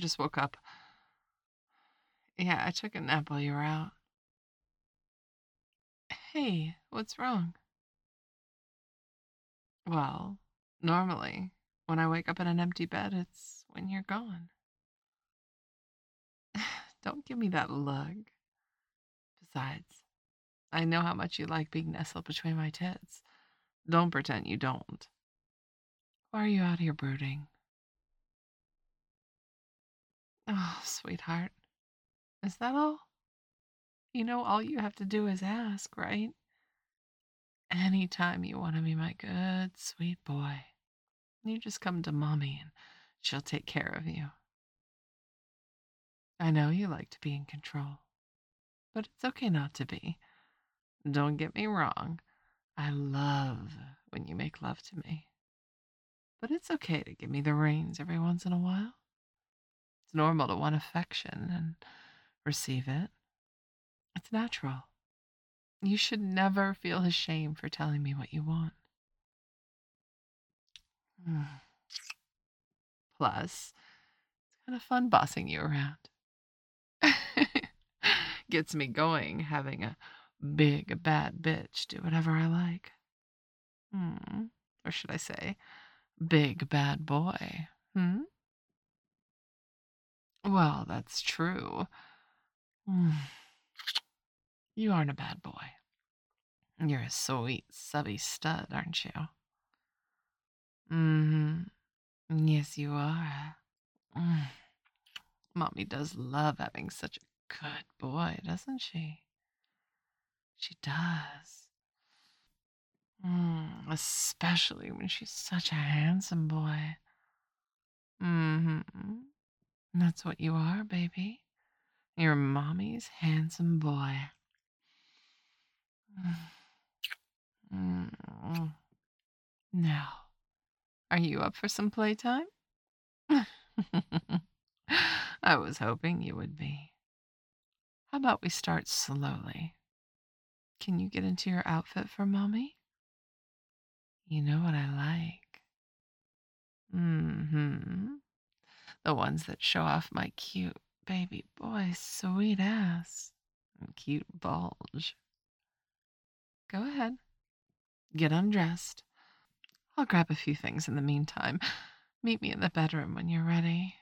just woke up. Yeah, I took a nap while you were out. Hey, what's wrong? Well, normally, when I wake up in an empty bed, it's when you're gone. Don't give me that look. Besides, I know how much you like being nestled between my tits. Don't pretend you don't. Why are you out here brooding? Oh, sweetheart. Is that all? You know, all you have to do is ask, right? Anytime you want to be my good, sweet boy, you just come to mommy and she'll take care of you. I know you like to be in control, but it's okay not to be. Don't get me wrong. I love when you make love to me. But it's okay to give me the reins every once in a while. It's normal to want affection and receive it. It's natural. You should never feel ashamed for telling me what you want. Plus, it's kind of fun bossing you around. Gets me going having a big bad bitch do whatever I like. Or should I say, big bad boy? Well, that's true. You aren't a bad boy. You're a sweet, subby stud, aren't you? Yes, you are. Mm. Mommy does love having such a good boy, doesn't she? She does. Especially when she's such a handsome boy. That's what you are, baby. You're mommy's handsome boy. Now, are you up for some playtime? I was hoping you would be. How about we start slowly? Can you get into your outfit for mommy? You know what I like. The ones that show off my cute baby boy sweet ass and cute bulge. Go ahead. Get undressed. I'll grab a few things in the meantime. Meet me in the bedroom when you're ready.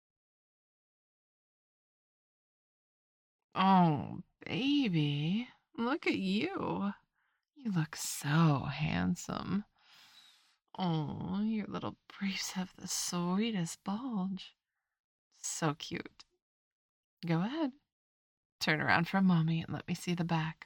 Oh, baby. Look at you. You look so handsome. Oh, your little briefs have the sweetest bulge. So cute. Go ahead. Turn around for mommy and let me see the back.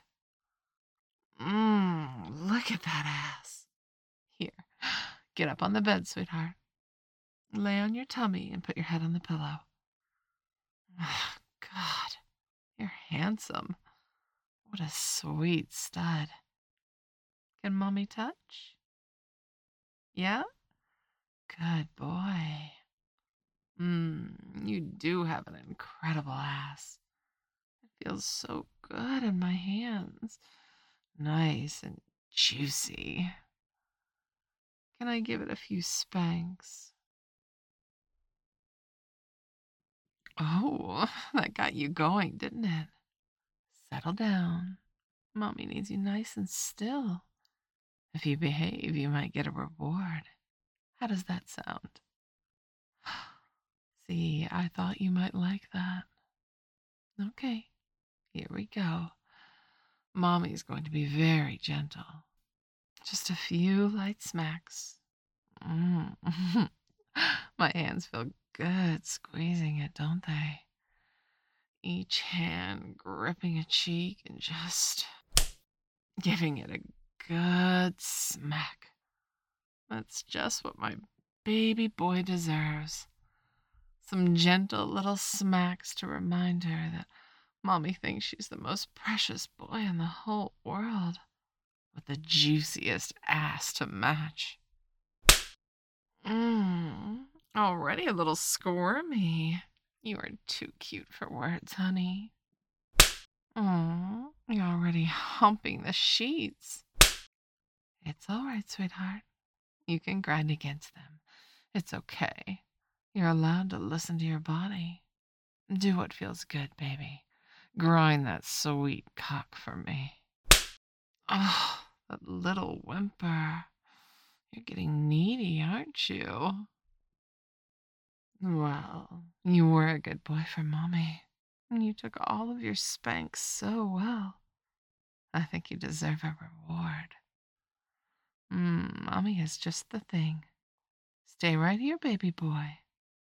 Look at that ass. Here, get up on the bed, sweetheart. Lay on your tummy and put your head on the pillow. Oh, God, you're handsome. What a sweet stud. Can mommy touch? Yeah? Good boy. You do have an incredible ass. It feels so good in my hands. Nice and juicy. Can I give it a few spanks? Oh, that got you going, didn't it? Settle down. Mommy needs you nice and still. If you behave, you might get a reward. How does that sound? See, I thought you might like that. Okay, here we go. Mommy's going to be very gentle. Just a few light smacks. My hands feel good squeezing it, don't they? Each hand gripping a cheek and just giving it a good smack. That's just what my baby boy deserves. Some gentle little smacks to remind her that mommy thinks she's the most precious boy in the whole world, with the juiciest ass to match. Already a little squirmy. You are too cute for words, honey. You're already humping the sheets. It's all right, sweetheart. You can grind against them. It's okay. You're allowed to listen to your body. Do what feels good, baby. Grind that sweet cock for me. Oh, that little whimper. You're getting needy, aren't you? Well, you were a good boy for Mommy. You took all of your spanks so well. I think you deserve a reward. Mommy has just the thing. Stay right here, baby boy.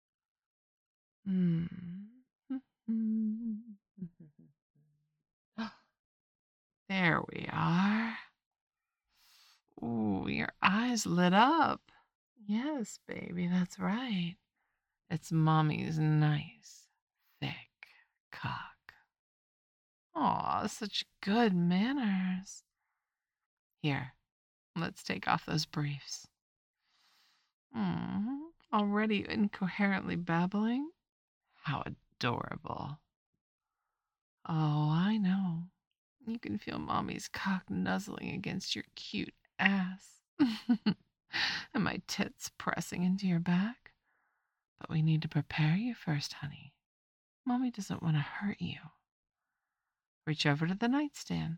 Mm. There we are. Ooh, your eyes lit up. Yes, baby, that's right. It's Mommy's nice, thick cock. Aw, such good manners. Here, let's take off those briefs. Already incoherently babbling? How adorable. Oh, I know. You can feel Mommy's cock nuzzling against your cute ass. And my tits pressing into your back. But we need to prepare you first, honey. Mommy doesn't want to hurt you. Reach over to the nightstand.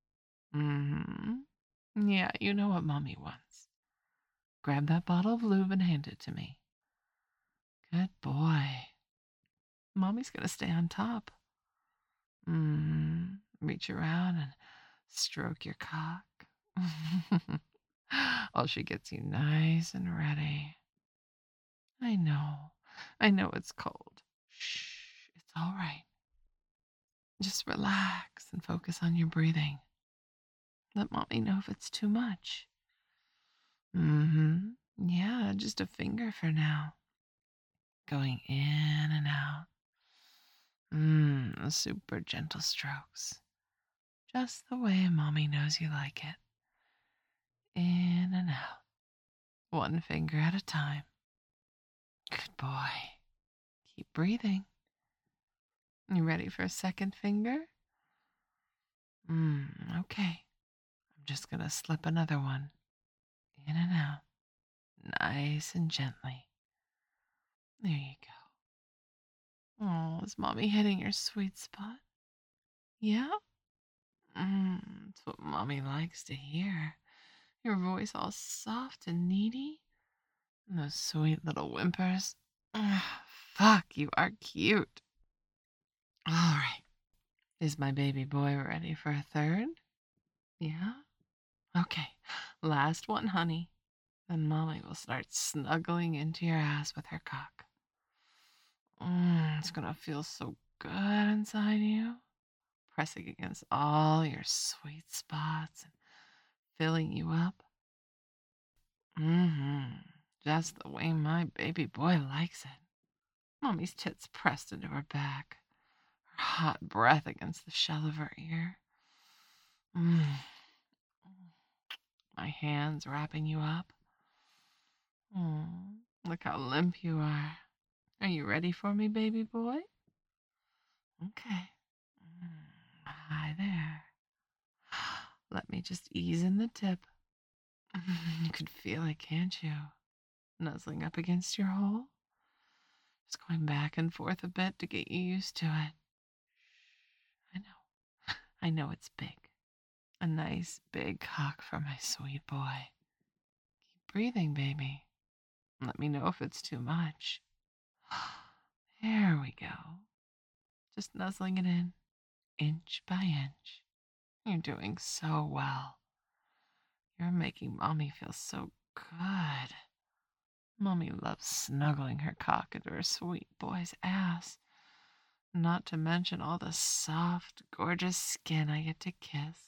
Yeah, you know what Mommy wants. Grab that bottle of lube and hand it to me. Good boy. Mommy's gonna stay on top. Reach around and stroke your cock. While she gets you nice and ready. I know it's cold. Shh, it's all right. Just relax and focus on your breathing. Let Mommy know if it's too much. Yeah, just a finger for now. Going in and out. Super gentle strokes. Just the way Mommy knows you like it. In and out. One finger at a time. Good boy. Keep breathing. You ready for a second finger? Okay. I'm just gonna slip another one. In and out. Nice and gently. There you go. Oh, is Mommy hitting your sweet spot? Yeah? It's what Mommy likes to hear. Your voice all soft and needy. And those sweet little whimpers. Fuck, you are cute. All right. Is my baby boy ready for a third? Yeah? Okay. Last one, honey. Then Mommy will start snuggling into your ass with her cock. It's gonna feel so good inside you. Pressing against all your sweet spots and filling you up. Just the way my baby boy likes it. Mommy's tits pressed into her back, her hot breath against the shell of her ear. My hands wrapping you up. Look how limp you are. Are you ready for me, baby boy? Okay. Hi there. Let me just ease in the tip. You could feel it, can't you? Nuzzling up against your hole. Just going back and forth a bit to get you used to it. I know. I know it's big. A nice big cock for my sweet boy. Keep breathing, baby. Let me know if it's too much. There we go. Just nuzzling it in, inch by inch. You're doing so well. You're making Mommy feel so good. Mommy loves snuggling her cock into her sweet boy's ass. Not to mention all the soft, gorgeous skin I get to kiss.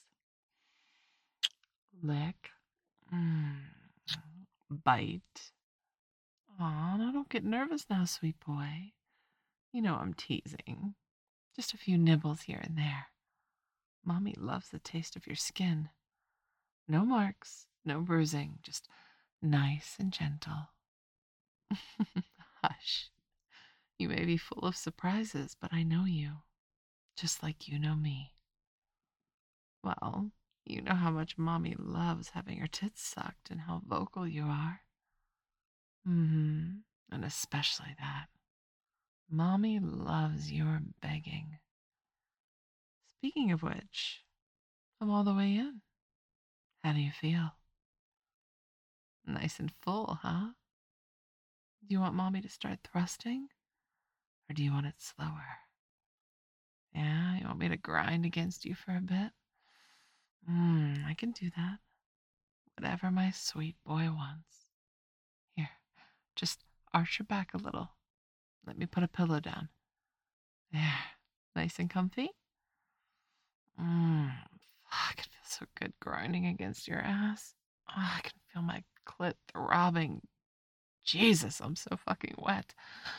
Lick. Bite. Aw, now don't get nervous now, sweet boy. You know I'm teasing. Just a few nibbles here and there. Mommy loves the taste of your skin. No marks, no bruising, just nice and gentle. Hush. You may be full of surprises, but I know you, just like you know me. Well, you know how much Mommy loves having her tits sucked and how vocal you are. And especially that. Mommy loves your begging. Speaking of which, I'm all the way in. How do you feel? Nice and full, huh? Do you want Mommy to start thrusting? Or do you want it slower? Yeah, you want me to grind against you for a bit? I can do that. Whatever my sweet boy wants. Here, just arch your back a little. Let me put a pillow down. There. Nice and comfy? Fuck, it feels so good grinding against your ass. Oh, I can feel my clit throbbing. Jesus, I'm so fucking wet.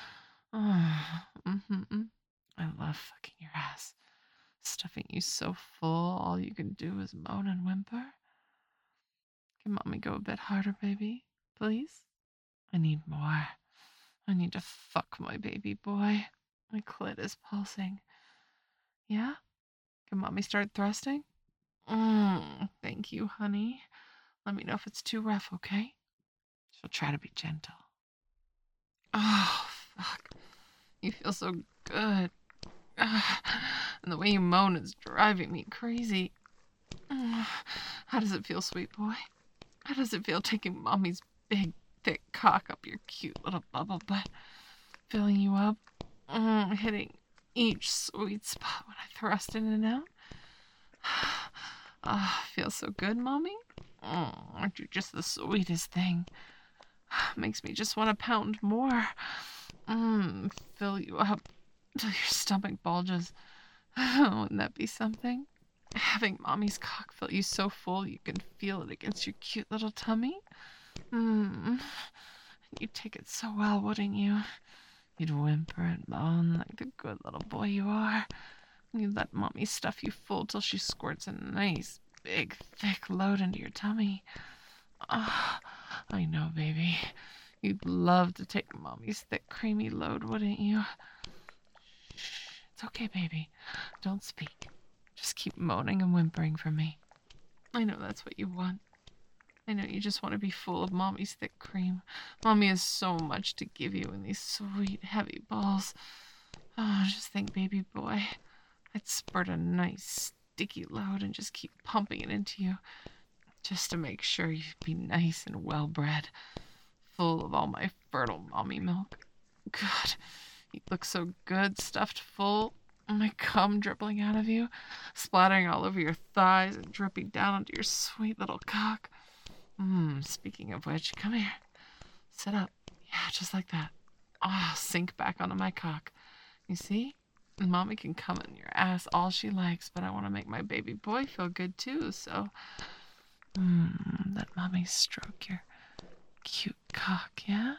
I love fucking your ass. Stuffing you so full, all you can do is moan and whimper. Can Mommy go a bit harder, baby? Please? I need more. I need to fuck my baby boy. My clit is pulsing. Yeah? Can Mommy start thrusting? Thank you, honey. Let me know if it's too rough, okay? She'll try to be gentle. Oh, fuck. You feel so good. And the way you moan is driving me crazy. How does it feel, sweet boy? How does it feel taking Mommy's big, thick cock up your cute little bubble butt? Filling you up? Hitting each sweet spot when I thrust in and out? Feels so good, Mommy? Aren't you just the sweetest thing? Makes me just want to pound more. Fill you up till your stomach bulges. Wouldn't that be something? Having Mommy's cock fill you so full you can feel it against your cute little tummy? You'd take it so well, wouldn't you? You'd whimper and moan like the good little boy you are. You'd let Mommy stuff you full till she squirts a nice, big, thick load into your tummy. I know, baby. You'd love to take Mommy's thick, creamy load, wouldn't you? Shh. It's okay, baby. Don't speak. Just keep moaning and whimpering for me. I know that's what you want. I know you just want to be full of Mommy's thick cream. Mommy has so much to give you in these sweet, heavy balls. Oh, just think, baby boy. I'd spurt a nice, sticky load and just keep pumping it into you. Just to make sure you'd be nice and well-bred. Full of all my fertile Mommy milk. God, you look so good, stuffed full. My cum dribbling out of you, splattering all over your thighs and dripping down onto your sweet little cock. Speaking of which, come here. Sit up. Yeah, just like that. Sink back onto my cock. You see? Mommy can come in your ass all she likes, but I want to make my baby boy feel good too, so... let Mommy stroke your cute cock, yeah?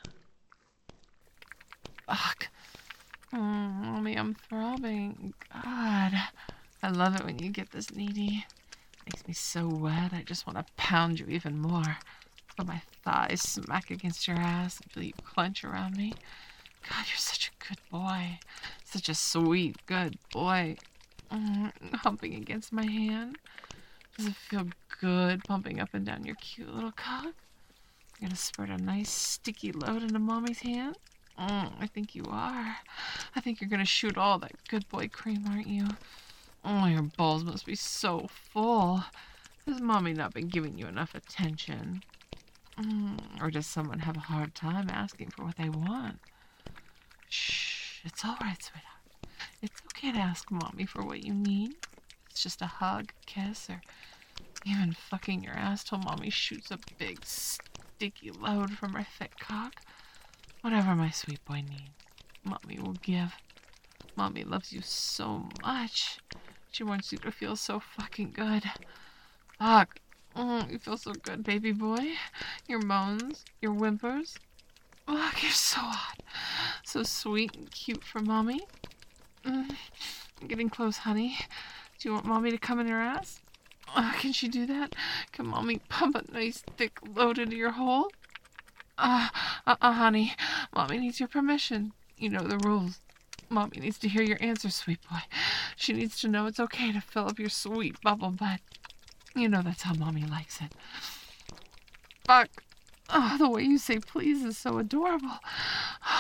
Fuck. Mommy, I'm throbbing. God. I love it when you get this needy. Makes me so wet, I just want to pound you even more. Feel my thighs smack against your ass until you clench around me. God, you're such a good boy. Such a sweet, good boy. Humping against my hand. Does it feel good pumping up and down your cute little cock? You're gonna spurt a nice sticky load into Mommy's hand? I think you are. I think you're gonna shoot all that good boy cream, aren't you? Oh, your balls must be so full. Has Mommy not been giving you enough attention? Or does someone have a hard time asking for what they want? Shh, it's all right, sweetheart. It's okay to ask Mommy for what you need. It's just a hug, kiss, or even fucking your ass till Mommy shoots a big, sticky load from her thick cock. Whatever my sweet boy needs, Mommy will give. Mommy loves you so much. She wants you to feel so fucking good. Fuck. You feel so good, baby boy. Your moans, your whimpers. Fuck, you're so hot. So sweet and cute for Mommy. I'm getting close, honey. Do you want Mommy to come in your ass? Can she do that? Can Mommy pump a nice thick load into your hole? Honey. Mommy needs your permission. You know the rules. Mommy needs to hear your answer, sweet boy. She needs to know it's okay to fill up your sweet bubble butt. You know that's how Mommy likes it. Fuck. The way you say please is so adorable.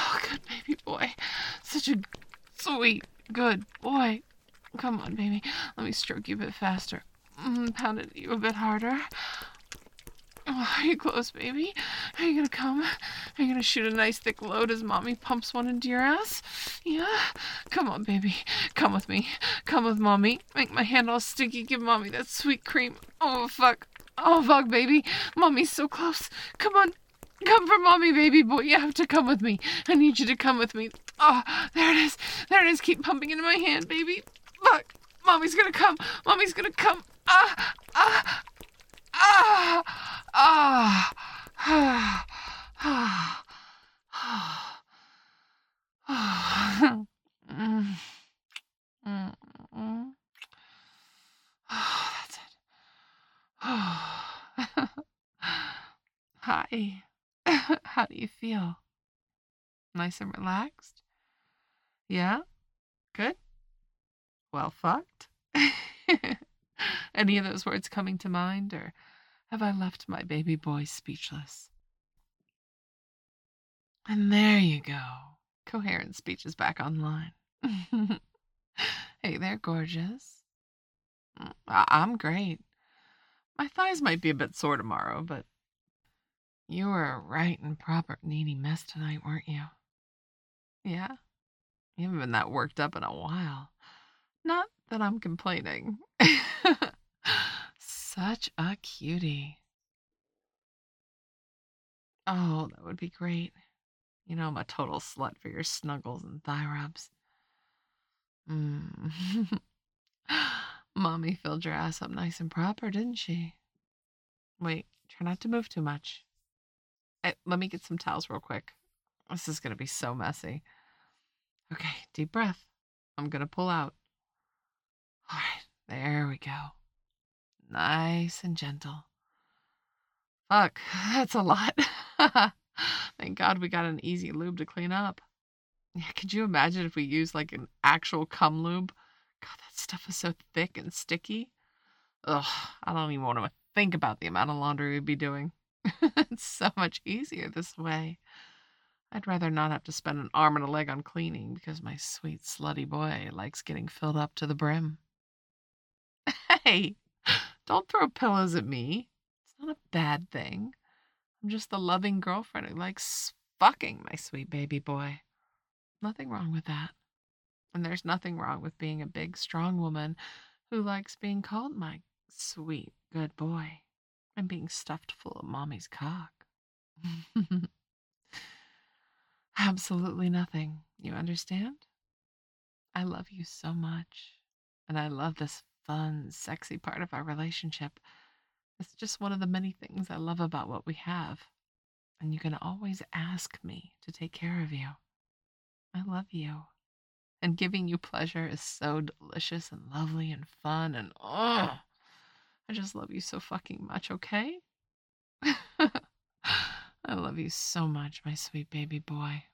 Oh, good baby boy. Such a sweet, good boy. Come on, baby. Let me stroke you a bit faster. Pound it you a bit harder. Oh, are you close, baby? Are you gonna come? Are you gonna shoot a nice thick load as mommy pumps one into your ass? Yeah? Come on, baby. Come with me. Come with mommy. Make my hand all sticky. Give mommy that sweet cream. Oh, fuck. Oh, fuck, baby. Mommy's so close. Come on. Come for mommy, baby boy. You have to come with me. I need you to come with me. Oh, there it is. There it is. Keep pumping into my hand, baby. Fuck. Mommy's gonna come. Mommy's gonna come. Ah! Ah! Ah! Ah! Ah! Ah! Ah! Mm, mm, mm. Oh, that's it. Oh. Hi. How do you feel? Nice and relaxed? Yeah? Good? Well, fucked? Any of those words coming to mind, or have I left my baby boy speechless? And there you go. Coherent speech is back online. Hey there, gorgeous. I'm great. My thighs might be a bit sore tomorrow, but you were a right and proper needy mess tonight, weren't you? Yeah? You haven't been that worked up in a while. Not that I'm complaining. Such a cutie. Oh, that would be great. You know I'm a total slut for your snuggles and thigh rubs. Mm. Mommy filled your ass up nice and proper, didn't she? Wait, try not to move too much. Let me get some towels real quick. This is going to be so messy. Okay, deep breath. I'm going to pull out. All right, there we go. Nice and gentle. Fuck, that's a lot. Thank God we got an easy lube to clean up. Yeah, could you imagine if we used like an actual cum lube? God, that stuff is so thick and sticky. Ugh, I don't even want to think about the amount of laundry we'd be doing. It's so much easier this way. I'd rather not have to spend an arm and a leg on cleaning because my sweet slutty boy likes getting filled up to the brim. Hey, don't throw pillows at me. It's not a bad thing. I'm just the loving girlfriend who likes fucking my sweet baby boy. Nothing wrong with that. And there's nothing wrong with being a big, strong woman who likes being called my sweet, good boy and being stuffed full of mommy's cock. Absolutely nothing. You understand? I love you so much. And I love this fun, sexy part of our relationship. It's just one of the many things I love about what we have. And you can always ask me to take care of you. I love you. And giving you pleasure is so delicious and lovely and fun. And oh, I just love you so fucking much, okay? I love you so much, my sweet baby boy.